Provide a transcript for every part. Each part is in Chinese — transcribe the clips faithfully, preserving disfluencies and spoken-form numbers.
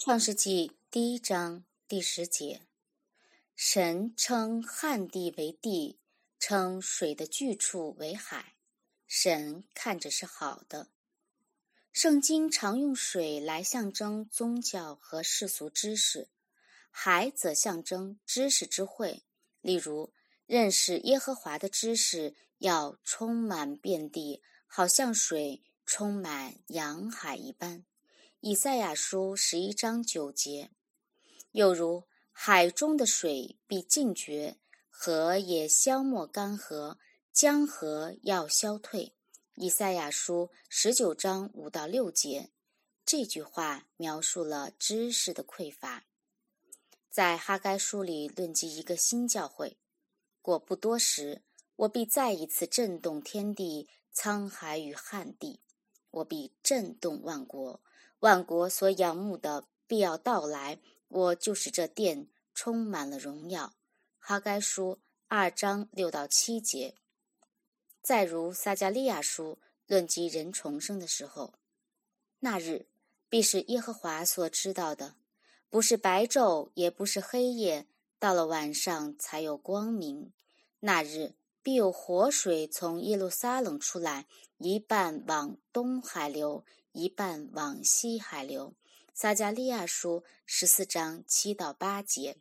创世纪第一章第十节，神称旱地为地，称水的聚处为海。神看着是好的。圣经常用水来象征宗教和世俗知识，海则象征知识之慧。例如，认识耶和华的知识要充满遍地，好像水充满洋海一般。以赛亚书十一章九节，又如海中的水必尽绝，河也消没干涸，江河要消退。以赛亚书十九章五到六节，这句话描述了知识的匮乏。在哈该书里论及一个新教会，过不多时，我必再一次震动天地、沧海与旱地，我必震动万国。万国所仰慕的必要到来，我就使这殿充满了荣耀。哈该书二章六到七节。再如撒迦利亚书论及人重生的时候，那日必是耶和华所知道的，不是白昼，也不是黑夜，到了晚上才有光明。那日必有活水从耶路撒冷出来，一半往东海流，一半往西海流。撒迦利亚书十四章七到八节。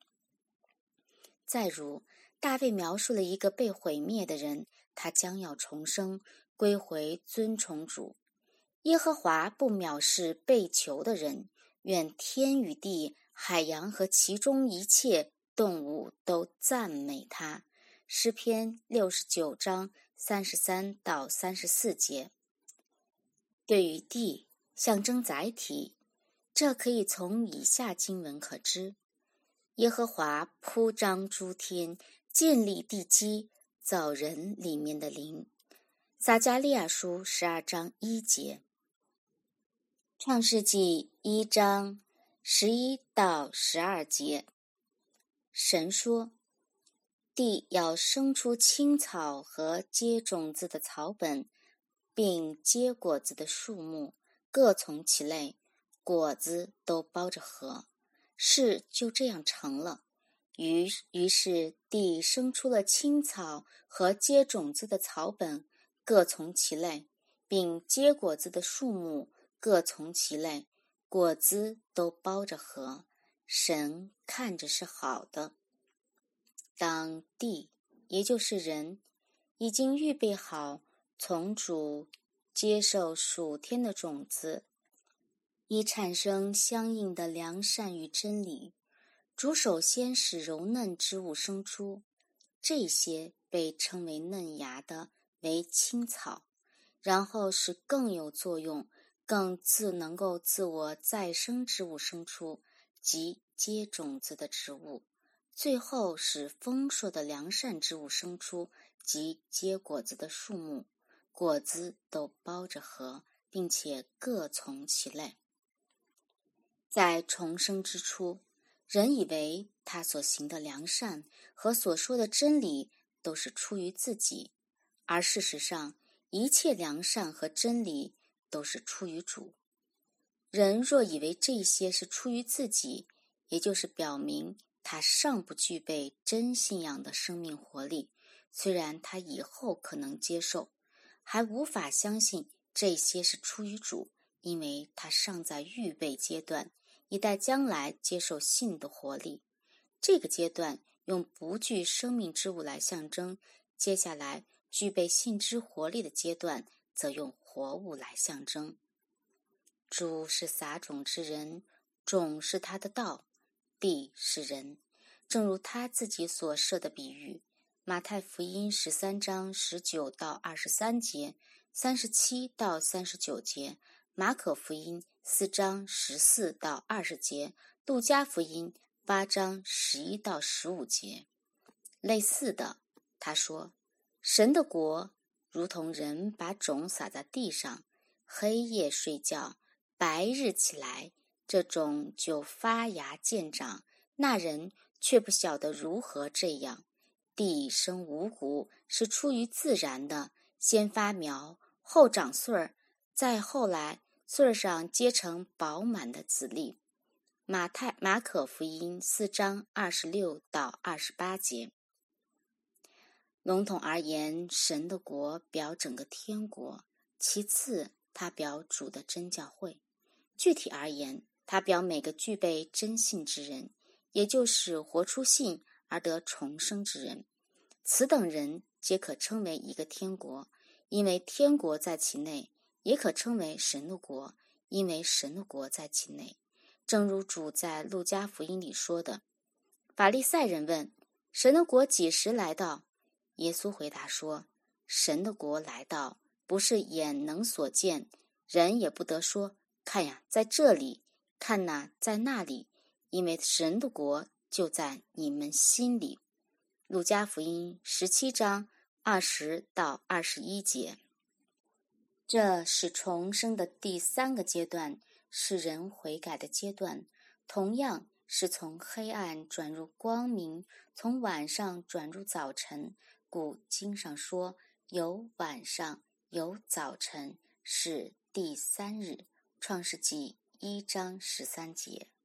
再如大卫描述了一个被毁灭的人，他将要重生，归回尊崇主。耶和华不藐视被囚的人，愿天与地、海洋和其中一切动物都赞美他。诗篇六十九章三十三到三十四节。对于地象征载体，这可以从以下经文可知：耶和华铺张诸天，建立地基，造人里面的灵。撒迦利亚书十二章一节。创世纪一章十一到十二节。神说，地要生出青草和结种子的草本，并结果子的树木，各从其类，果子都包着核。事就这样成了。于于是地生出了青草和结种子的草本，各从其类，并结果子的树木，各从其类，果子都包着核。神看着是好的。当地，也就是人，已经预备好从主接受属天的种子，以产生相应的良善与真理，主首先使柔嫩之物生出，这些被称为嫩芽的为青草，然后使更有作用、更自能够自我再生之物生出，即结种子的植物，最后使丰硕的良善之物生出，即结果子的树木，果子都包着核，并且各从其类。在重生之初，人以为他所行的良善和所说的真理都是出于自己，而事实上，一切良善和真理都是出于主。人若以为这些是出于自己，也就是表明他尚不具备真信仰的生命活力，虽然他以后可能接受，还无法相信这些是出于主，因为他尚在预备阶段，以待将来接受信的活力。这个阶段用不具生命之物来象征，接下来具备信之活力的阶段则用活物来象征。主是撒种之人，种是他的道，地是人，正如他自己所设的比喻。马太福音十三章十九到二十三节，三十七到三十九节，马可福音四章十四到二十节，路加福音八章十一到十五节。类似的，他说，神的国如同人把种撒在地上，黑夜睡觉，白日起来，这种就发芽见长，那人却不晓得如何这样。地生五谷是出于自然的，先发苗，后长穗儿，再后来穗儿上结成饱满的籽粒。 马太马可福音四章二十六到二十八节。笼统而言，神的国表整个天国，其次它表主的真教会。具体而言，它表每个具备真信之人，也就是活出信而得重生之人。此等人皆可称为一个天国，因为天国在其内；也可称为神的国，因为神的国在其内。正如主在路加福音里说的。法利赛人问：神的国几时来到？耶稣回答说：神的国来到，不是眼能所见，人也不得说看呀，在这里，看哪，在那里，因为神的国就在你们心里。路加福音十七章二十到二十一节。这是重生的第三个阶段，是人悔改的阶段，同样是从黑暗转入光明，从晚上转入早晨。故经上说，有晚上，有早晨，是第三日。创世纪一章十三节。